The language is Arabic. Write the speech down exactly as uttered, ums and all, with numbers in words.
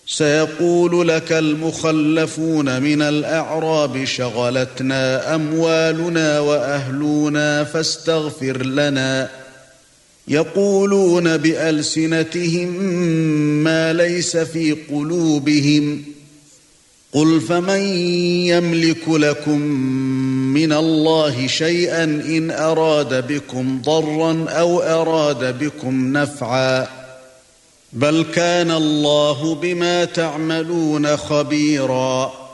سيقول لك المخلفون من الأعراب شغلتنا أموالنا وأهلنا فاستغفر لنا يقولون بألسنتهم ما ليس في قلوبهم قل فمن يملك لكم من الله شيئا إن أراد بكم ضرا أو أراد بكم نفعا بل كان الله بما تعملون خبيرا